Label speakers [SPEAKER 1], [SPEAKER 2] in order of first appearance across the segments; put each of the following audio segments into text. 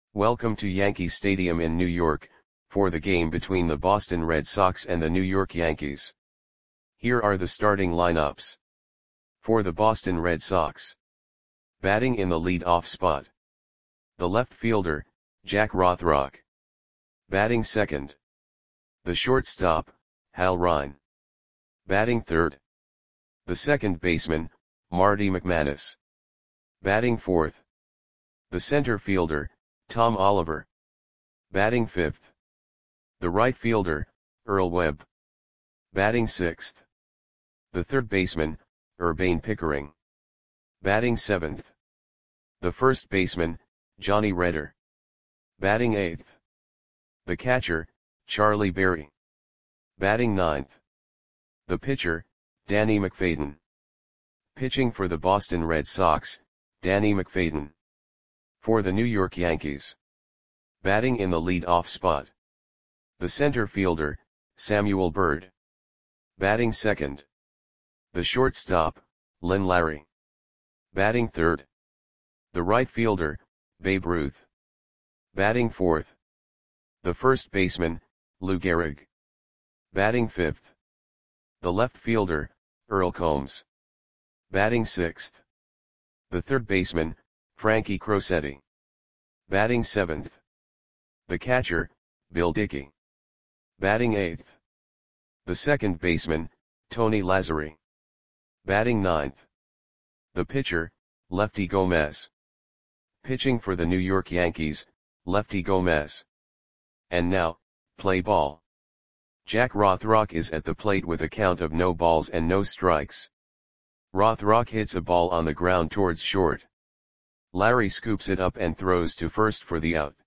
[SPEAKER 1] Welcome to Yankee Stadium in New York, for the game between the Boston Red Sox and the New York Yankees. Here are the starting lineups. For the Boston Red Sox. Batting in the lead-off spot. The left fielder, Jack Rothrock. Batting second. The shortstop, Hal Ryan. Batting third. The second baseman, Marty McManus. Batting fourth. The center fielder, Tom Oliver. Batting fifth. The right fielder, Earl Webb. Batting sixth. The third baseman, Urbane Pickering. Batting seventh. The first baseman, Johnny Redder. Batting eighth. The catcher, Charlie Berry. Batting ninth. The pitcher, Danny McFadden. Pitching for the Boston Red Sox, Danny McFadden. For the New York Yankees. Batting in the lead-off spot. The center fielder, Samuel Byrd. Batting second. The shortstop, Len Larry. Batting third. The right fielder, Babe Ruth. Batting fourth. The first baseman, Lou Gehrig. Batting fifth. The left fielder, Earl Combs. Batting sixth. The third baseman, Frankie Crosetti. Batting seventh. The catcher, Bill Dickey. Batting eighth. The second baseman, Tony Lazzeri. Batting ninth. The pitcher, Lefty Gomez. Pitching for the New York Yankees, Lefty Gomez. And now, play ball. Jack Rothrock is at the plate with a count of no balls and no strikes. Rothrock hits a ball on the ground towards short. Larry scoops it up and throws to first for the out.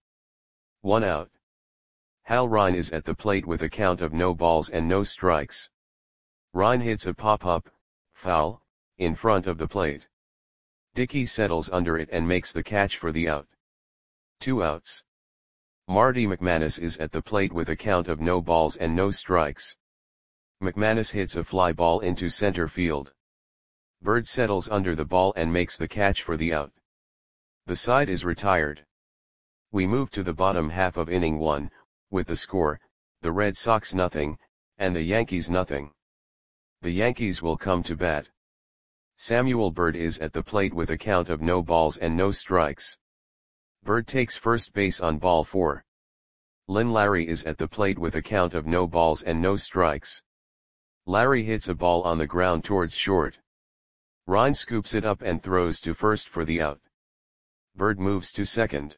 [SPEAKER 1] 1 out. Hal Ryan is at the plate with a count of no balls and no strikes. Ryan hits a pop-up, foul, in front of the plate. Dickey settles under it and makes the catch for the out. 2 outs. Marty McManus is at the plate with a count of no balls and no strikes. McManus hits a fly ball into center field. Byrd settles under the ball and makes the catch for the out. The side is retired. We move to the bottom half of inning 1, with the score, the Red Sox nothing, and the Yankees nothing. The Yankees will come to bat. Samuel Byrd is at the plate with a count of no balls and no strikes. Byrd takes first base on ball 4. Len Larry is at the plate with a count of no balls and no strikes. Larry hits a ball on the ground towards short. Ryan scoops it up and throws to first for the out. Byrd moves to second.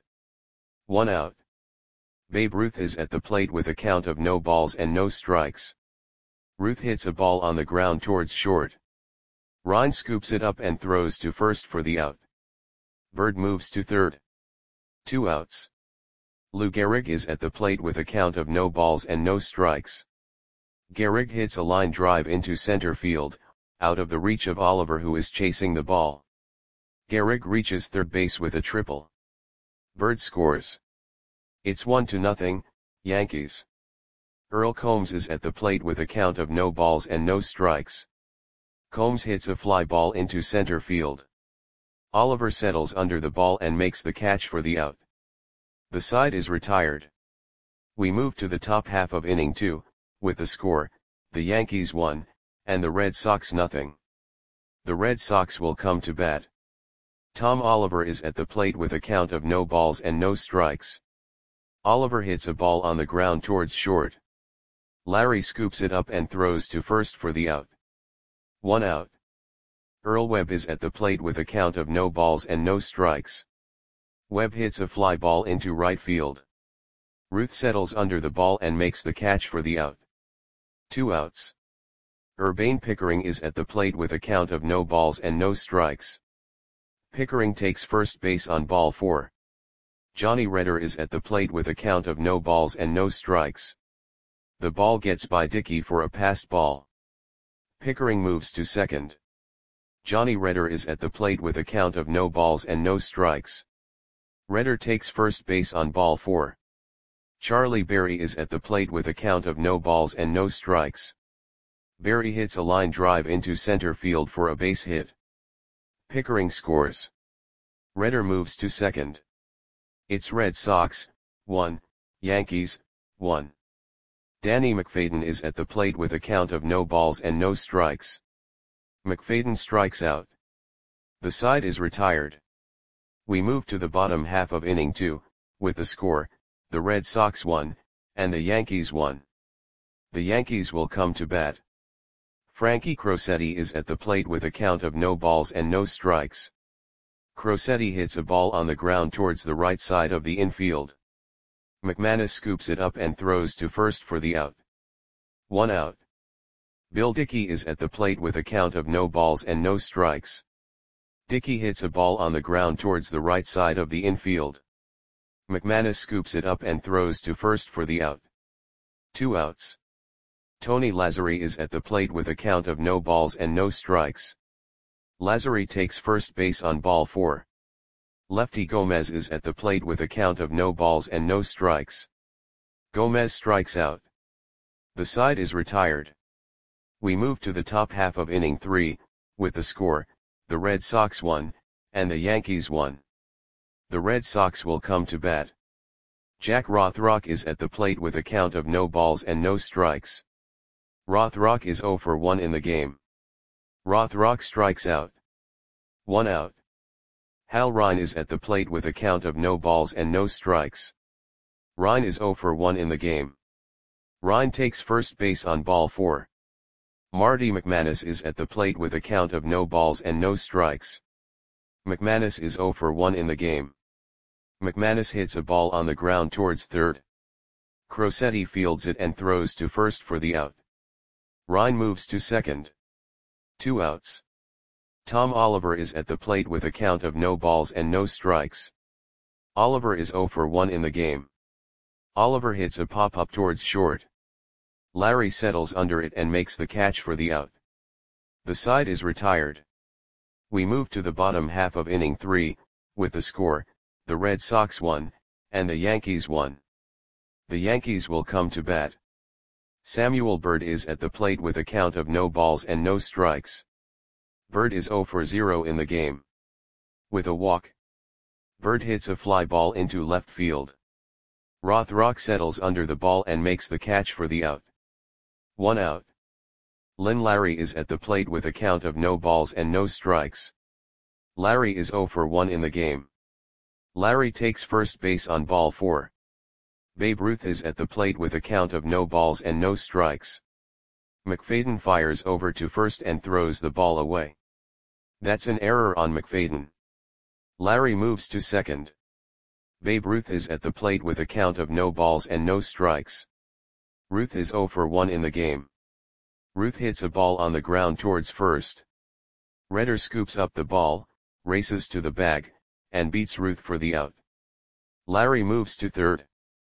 [SPEAKER 1] 1 out. Babe Ruth is at the plate with a count of no balls and no strikes. Ruth hits a ball on the ground towards short. Ryan scoops it up and throws to first for the out. Byrd moves to third. 2 outs. Lou Gehrig is at the plate with a count of no balls and no strikes. Gehrig hits a line drive into center field, out of the reach of Oliver, who is chasing the ball. Gehrig reaches third base with a triple. Byrd scores. It's 1-0, Yankees. Earl Combs is at the plate with a count of no balls and no strikes. Combs hits a fly ball into center field. Oliver settles under the ball and makes the catch for the out. The side is retired. We move to the top half of inning 2, with the score, the Yankees 1, and the Red Sox nothing. The Red Sox will come to bat. Tom Oliver is at the plate with a count of no balls and no strikes. Oliver hits a ball on the ground towards short. Larry scoops it up and throws to first for the out. 1 out. Earl Webb is at the plate with a count of no balls and no strikes. Webb hits a fly ball into right field. Ruth settles under the ball and makes the catch for the out. 2 outs. Urbane Pickering is at the plate with a count of no balls and no strikes. Pickering takes first base on ball 4. Johnny Redder is at the plate with a count of no balls and no strikes. The ball gets by Dickey for a passed ball. Pickering moves to second. Johnny Redder is at the plate with a count of no balls and no strikes. Redder takes first base on ball 4. Charlie Berry is at the plate with a count of no balls and no strikes. Berry hits a line drive into center field for a base hit. Pickering scores. Redder moves to second. It's Red Sox, 1, Yankees, 1. Danny McFadden is at the plate with a count of no balls and no strikes. McFadden strikes out. The side is retired. We move to the bottom half of inning 2, with the score, the Red Sox 1, and the Yankees 1. The Yankees will come to bat. Frankie Crosetti is at the plate with a count of no balls and no strikes. Crosetti hits a ball on the ground towards the right side of the infield. McManus scoops it up and throws to first for the out. 1 out. Bill Dickey is at the plate with a count of no balls and no strikes. Dickey hits a ball on the ground towards the right side of the infield. McManus scoops it up and throws to first for the out. 2 outs. Tony Lazzeri is at the plate with a count of no balls and no strikes. Lazzeri takes first base on ball 4. Lefty Gomez is at the plate with a count of no balls and no strikes. Gomez strikes out. The side is retired. We move to the top half of inning 3, with the score, the Red Sox 1, and the Yankees 1. The Red Sox will come to bat. Jack Rothrock is at the plate with a count of no balls and no strikes. Rothrock is 0 for 1 in the game. Rothrock strikes out. 1 out. Hal Rine is at the plate with a count of no balls and no strikes. Rine is 0 for 1 in the game. Rine takes first base on ball 4. Marty McManus is at the plate with a count of no balls and no strikes. McManus is 0 for 1 in the game. McManus hits a ball on the ground towards third. Crosetti fields it and throws to first for the out. Rine moves to second. 2 outs. Tom Oliver is at the plate with a count of no balls and no strikes. Oliver is 0 for 1 in the game. Oliver hits a pop-up towards short. Larry settles under it and makes the catch for the out. The side is retired. We move to the bottom half of inning 3, with the score, the Red Sox 1, and the Yankees 1. The Yankees will come to bat. Samuel Bird is at the plate with a count of no balls and no strikes. Bird is 0 for 0 in the game. With a walk. Bird hits a fly ball into left field. Rothrock settles under the ball and makes the catch for the out. 1 out. Lynn Larry is at the plate with a count of no balls and no strikes. Larry is 0 for 1 in the game. Larry takes first base on ball 4. Babe Ruth is at the plate with a count of no balls and no strikes. McFadden fires over to first and throws the ball away. That's an error on McFadden. Larry moves to second. Babe Ruth is at the plate with a count of no balls and no strikes. Ruth is 0 for 1 in the game. Ruth hits a ball on the ground towards first. Redder scoops up the ball, races to the bag, and beats Ruth for the out. Larry moves to third.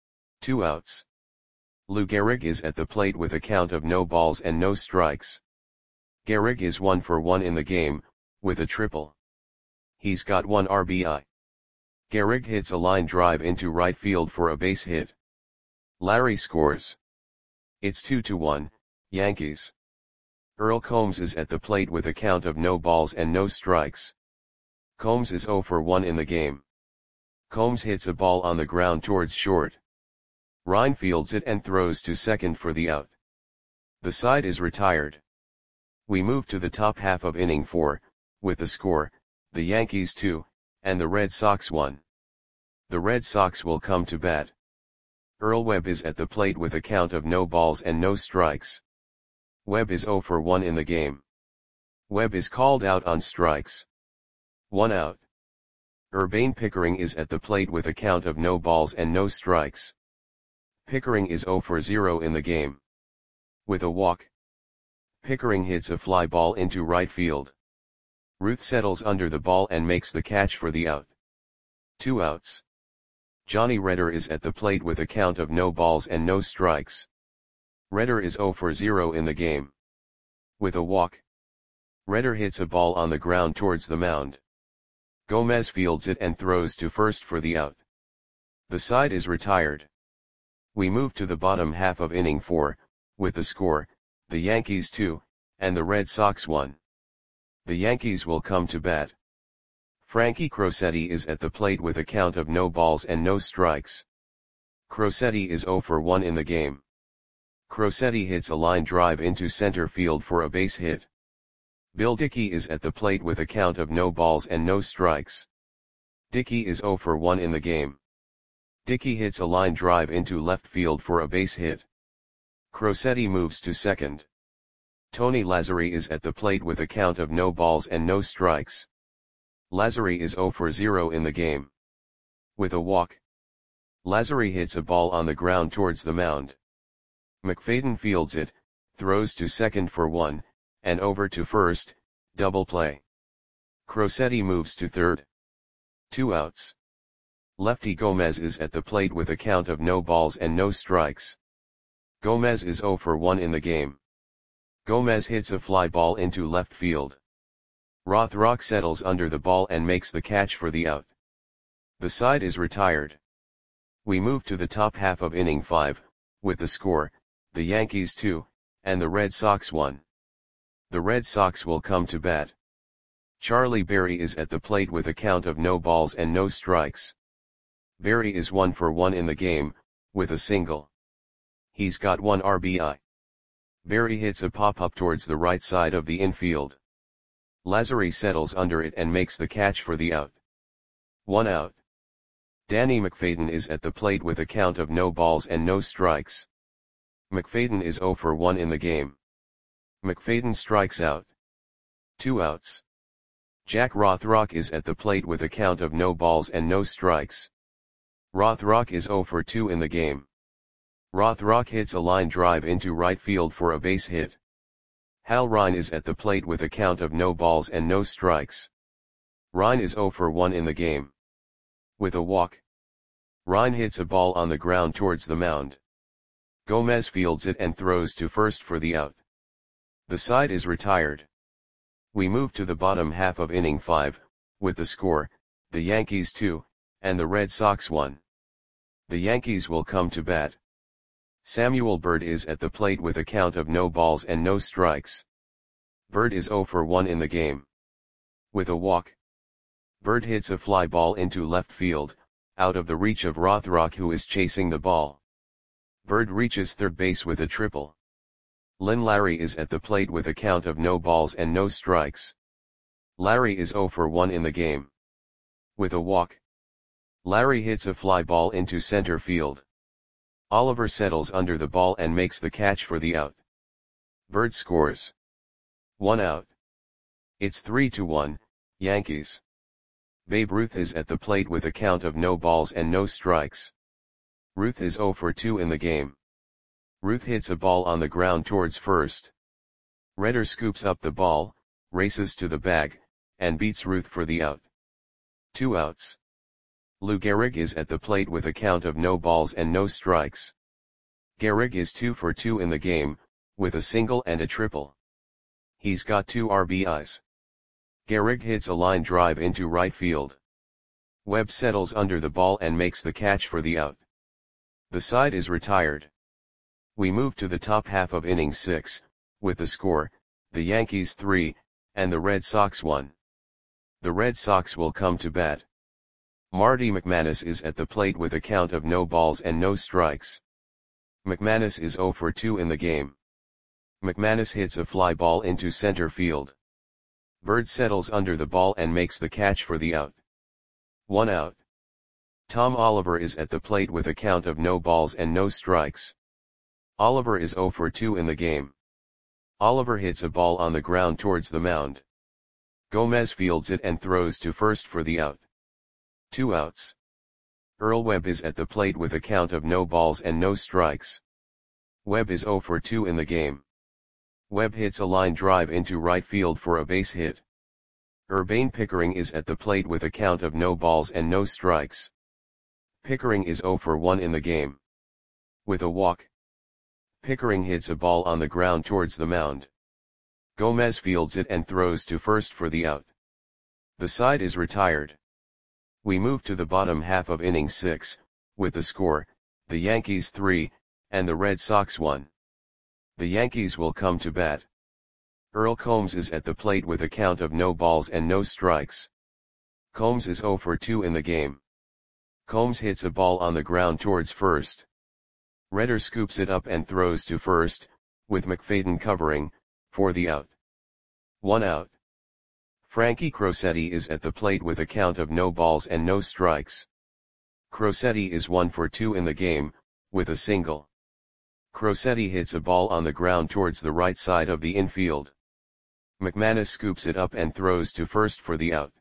[SPEAKER 1] 2 outs. Lou Gehrig is at the plate with a count of no balls and no strikes. Gehrig is 1 for 1 in the game, with a triple. He's got 1 RBI. Gehrig hits a line drive into right field for a base hit. Larry scores. It's 2-1, Yankees. Earl Combs is at the plate with a count of no balls and no strikes. Combs is 0 for 1 in the game. Combs hits a ball on the ground towards short. Rine fields it and throws to second for the out. The side is retired. We move to the top half of inning 4, with the score, the Yankees 2, and the Red Sox 1. The Red Sox will come to bat. Earl Webb is at the plate with a count of no balls and no strikes. Webb is 0 for 1 in the game. Webb is called out on strikes. 1 out. Urbane Pickering is at the plate with a count of no balls and no strikes. Pickering is 0 for 0 in the game. With a walk. Pickering hits a fly ball into right field. Ruth settles under the ball and makes the catch for the out. 2 outs. Johnny Redder is at the plate with a count of no balls and no strikes. Redder is 0 for 0 in the game. With a walk. Redder hits a ball on the ground towards the mound. Gomez fields it and throws to first for the out. The side is retired. We move to the bottom half of inning 4, with the score, the Yankees 2, and the Red Sox 1. The Yankees will come to bat. Frankie Crosetti is at the plate with a count of no balls and no strikes. Crosetti is 0 for 1 in the game. Crosetti hits a line drive into center field for a base hit. Bill Dickey is at the plate with a count of no balls and no strikes. Dickey is 0 for 1 in the game. Dickey hits a line drive into left field for a base hit. Crosetti moves to second. Tony Lazzeri is at the plate with a count of no balls and no strikes. Lazzeri is 0 for 0 in the game. With a walk, Lazzeri hits a ball on the ground towards the mound. McFadden fields it, throws to second for 1, and over to first, double play. Crosetti moves to third. 2 outs. Lefty Gomez is at the plate with a count of no balls and no strikes. Gomez is 0 for 1 in the game. Gomez hits a fly ball into left field. Rothrock settles under the ball and makes the catch for the out. The side is retired. We move to the top half of inning 5, with the score, the Yankees 2, and the Red Sox 1. The Red Sox will come to bat. Charlie Berry is at the plate with a count of no balls and no strikes. Berry is 1 for 1 in the game, with a single. He's got 1 RBI. Berry hits a pop-up towards the right side of the infield. Lazzeri settles under it and makes the catch for the out. 1 out. Danny McFadden is at the plate with a count of no balls and no strikes. McFadden is 0 for 1 in the game. McFadden strikes out. 2 outs. Jack Rothrock is at the plate with a count of no balls and no strikes. Rothrock is 0 for 2 in the game. Rothrock hits a line drive into right field for a base hit. Hal Rine is at the plate with a count of no balls and no strikes. Rine is 0 for 1 in the game. With a walk, Rine hits a ball on the ground towards the mound. Gomez fields it and throws to first for the out. The side is retired. We move to the bottom half of inning 5, with the score, the Yankees 2, and the Red Sox 1. The Yankees will come to bat. Samuel Bird is at the plate with a count of no balls and no strikes. Bird is 0 for 1 in the game. With a walk, Bird hits a fly ball into left field, out of the reach of Rothrock, who is chasing the ball. Bird reaches third base with a triple. Lynn Larry is at the plate with a count of no balls and no strikes. Larry is 0 for 1 in the game. With a walk, Larry hits a fly ball into center field. Oliver settles under the ball and makes the catch for the out. Bird scores. 1 out. It's 3-1, Yankees. Babe Ruth is at the plate with a count of no balls and no strikes. Ruth is 0 for 2 in the game. Ruth hits a ball on the ground towards first. Redder scoops up the ball, races to the bag, and beats Ruth for the out. 2 outs. Lou Gehrig is at the plate with a count of no balls and no strikes. Gehrig is 2 for 2 in the game, with a single and a triple. He's got 2 RBIs. Gehrig hits a line drive into right field. Webb settles under the ball and makes the catch for the out. The side is retired. We move to the top half of inning 6, with the score, the Yankees 3, and the Red Sox 1. The Red Sox will come to bat. Marty McManus is at the plate with a count of no balls and no strikes. McManus is 0 for 2 in the game. McManus hits a fly ball into center field. Bird settles under the ball and makes the catch for the out. 1 out. Tom Oliver is at the plate with a count of no balls and no strikes. Oliver is 0 for 2 in the game. Oliver hits a ball on the ground towards the mound. Gomez fields it and throws to first for the out. 2 outs. Earl Webb is at the plate with a count of no balls and no strikes. Webb is 0 for 2 in the game. Webb hits a line drive into right field for a base hit. Urbane Pickering is at the plate with a count of no balls and no strikes. Pickering is 0 for 1 in the game. With a walk, Pickering hits a ball on the ground towards the mound. Gomez fields it and throws to first for the out. The side is retired. We move to the bottom half of inning 6, with the score, the Yankees 3, and the Red Sox 1. The Yankees will come to bat. Earl Combs is at the plate with a count of no balls and no strikes. Combs is 0 for 2 in the game. Combs hits a ball on the ground towards first. Redder scoops it up and throws to first, with McFadden covering, for the out. 1 out. Frankie Crosetti is at the plate with a count of no balls and no strikes. Crosetti is 1 for 2 in the game, with a single. Crosetti hits a ball on the ground towards the right side of the infield. McManus scoops it up and throws to first for the out.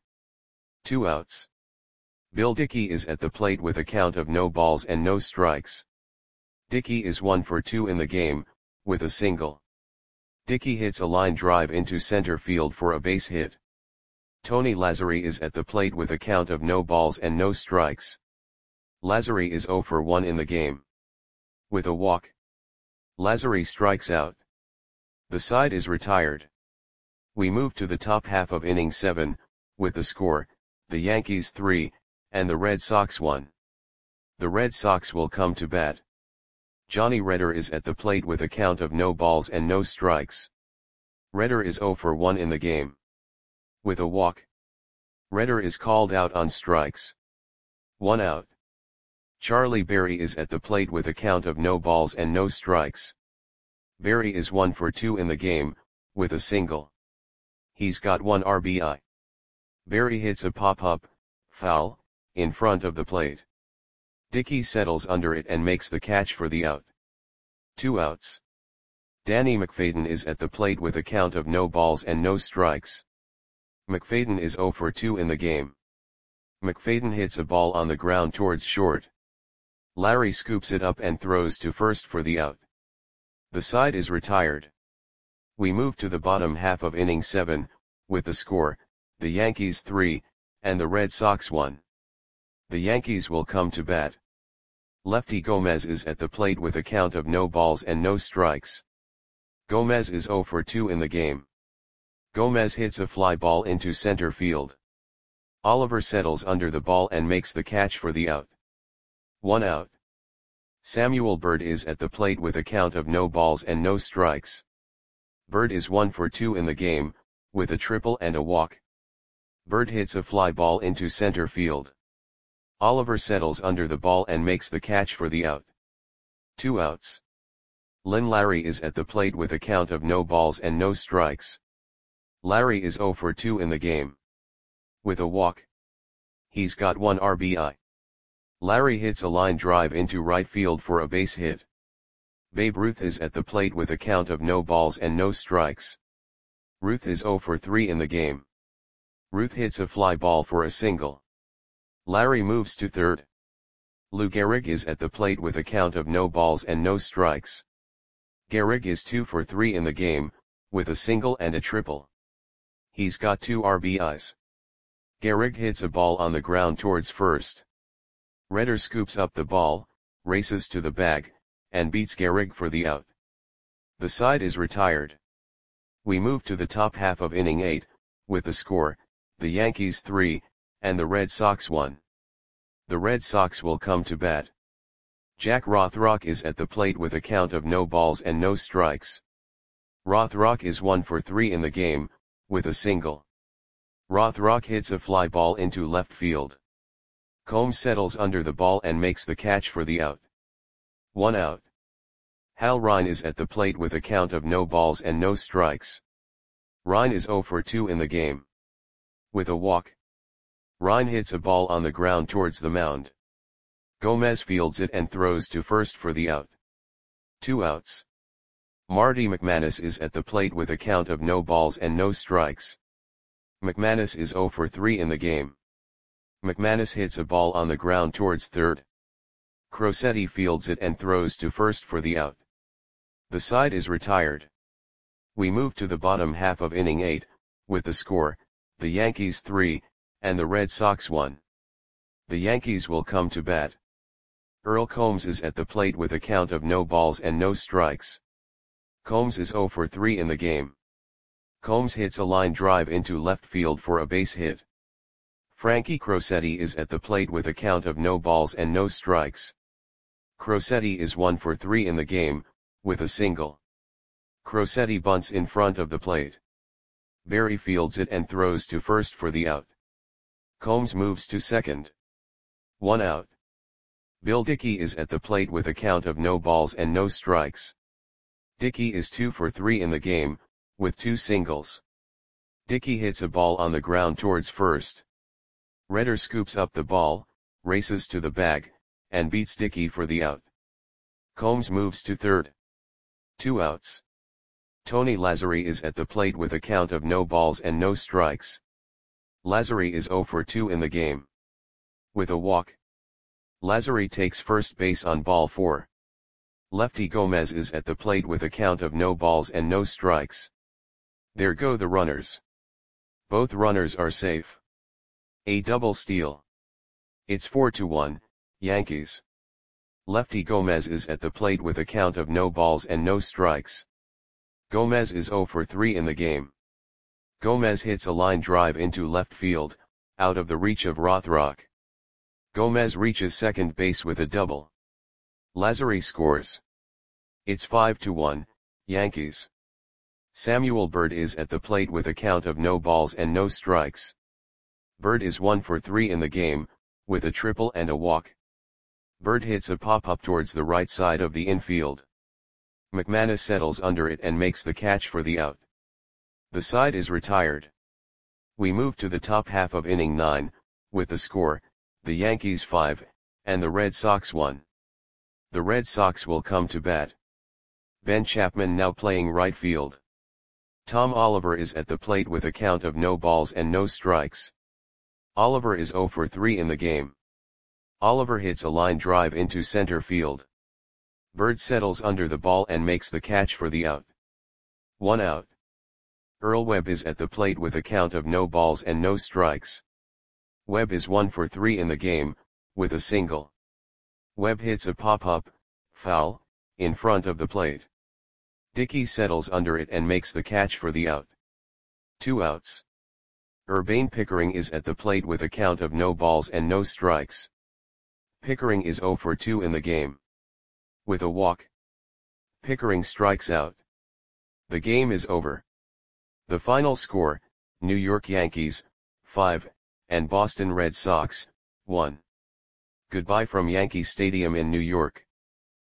[SPEAKER 1] 2 outs. Bill Dickey is at the plate with a count of no balls and no strikes. Dickey is 1 for 2 in the game, with a single. Dickey hits a line drive into center field for a base hit. Tony Lazzari is at the plate with a count of no balls and no strikes. Lazzari is 0 for 1 in the game. With a walk. Lazzari strikes out. The side is retired. We move to the top half of inning 7, with the score, the Yankees 3, and the Red Sox 1. The Red Sox will come to bat. Johnny Redder is at the plate with a count of no balls and no strikes. Redder is 0 for 1 in the game. With a walk. Redder is called out on strikes. 1 out. Charlie Berry is at the plate with a count of no balls and no strikes. Berry is 1 for 2 in the game, with a single. He's got 1 RBI. Berry hits a pop-up, foul, in front of the plate. Dickey settles under it and makes the catch for the out. 2 outs. Danny McFadden is at the plate with a count of no balls and no strikes. McFadden is 0 for 2 in the game. McFadden hits a ball on the ground towards short. Larry scoops it up and throws to first for the out. The side is retired. We move to the bottom half of inning 7, with the score, the Yankees 3, and the Red Sox 1. The Yankees will come to bat. Lefty Gomez is at the plate with a count of no balls and no strikes. Gomez is 0 for 2 in the game. Gomez hits a fly ball into center field. Oliver settles under the ball and makes the catch for the out. 1 out. Samuel Bird is at the plate with a count of no balls and no strikes. Bird is 1 for 2 in the game, with a triple and a walk. Bird hits a fly ball into center field. Oliver settles under the ball and makes the catch for the out. 2 outs. Lynn Larry is at the plate with a count of no balls and no strikes. Larry is 0 for 2 in the game. With a walk. He's got 1 RBI. Larry hits a line drive into right field for a base hit. Babe Ruth is at the plate with a count of no balls and no strikes. Ruth is 0 for 3 in the game. Ruth hits a fly ball for a single. Larry moves to third. Lou Gehrig is at the plate with a count of no balls and no strikes. Gehrig is 2 for 3 in the game, with a single and a triple. He's got 2 RBIs. Gehrig hits a ball on the ground towards first. Redder scoops up the ball, races to the bag, and beats Gehrig for the out. The side is retired. We move to the top half of inning 8, with the score, the Yankees 3, and the Red Sox 1. The Red Sox will come to bat. Jack Rothrock is at the plate with a count of no balls and no strikes. Rothrock is 1 for 3 in the game, with a single. Rothrock hits a fly ball into left field. Combs settles under the ball and makes the catch for the out. 1 out. Hal Rine is at the plate with a count of no balls and no strikes. Rine is 0 for 2 in the game. With a walk. Rine hits a ball on the ground towards the mound. Gomez fields it and throws to first for the out. 2 outs. Marty McManus is at the plate with a count of no balls and no strikes. McManus is 0 for 3 in the game. McManus hits a ball on the ground towards third. Crosetti fields it and throws to first for the out. The side is retired. We move to the bottom half of inning 8, with the score, the Yankees 3, and the Red Sox 1. The Yankees will come to bat. Earl Combs is at the plate with a count of no balls and no strikes. Combs is 0 for 3 in the game. Combs hits a line drive into left field for a base hit. Frankie Crosetti is at the plate with a count of no balls and no strikes. Crosetti is 1 for 3 in the game, with a single. Crosetti bunts in front of the plate. Berry fields it and throws to first for the out. Combs moves to second. 1 out. Bill Dickey is at the plate with a count of no balls and no strikes. Dickey is 2 for 3 in the game, with 2 singles. Dickey hits a ball on the ground towards first. Redder scoops up the ball, races to the bag, and beats Dickey for the out. Combs moves to third. 2 outs. Tony Lazzari is at the plate with a count of no balls and no strikes. Lazzari is 0 for 2 in the game. With a walk, Lazzari takes first base on ball 4. Lefty Gomez is at the plate with a count of no balls and no strikes. There go the runners. Both runners are safe. A double steal. It's 4-1, Yankees. Lefty Gomez is at the plate with a count of no balls and no strikes. Gomez is 0 for 3 in the game. Gomez hits a line drive into left field, out of the reach of Rothrock. Gomez reaches second base with a double. Lazzari scores. It's 5-1, Yankees. Samuel Bird is at the plate with a count of no balls and no strikes. Bird is 1 for 3 in the game, with a triple and a walk. Bird hits a pop-up towards the right side of the infield. McManus settles under it and makes the catch for the out. The side is retired. We move to the top half of inning 9, with the score, the Yankees 5, and the Red Sox 1. The Red Sox will come to bat. Ben Chapman now playing right field. Tom Oliver is at the plate with a count of no balls and no strikes. Oliver is 0 for 3 in the game. Oliver hits a line drive into center field. Bird settles under the ball and makes the catch for the out. 1 out. Earl Webb is at the plate with a count of no balls and no strikes. Webb is 1 for 3 in the game, with a single. Webb hits a pop-up, foul, in front of the plate. Dickey settles under it and makes the catch for the out. 2 outs. Urbane Pickering is at the plate with a count of no balls and no strikes. Pickering is 0 for 2 in the game. With a walk, Pickering strikes out. The game is over. The final score, New York Yankees, 5, and Boston Red Sox, 1. Goodbye from Yankee Stadium in New York.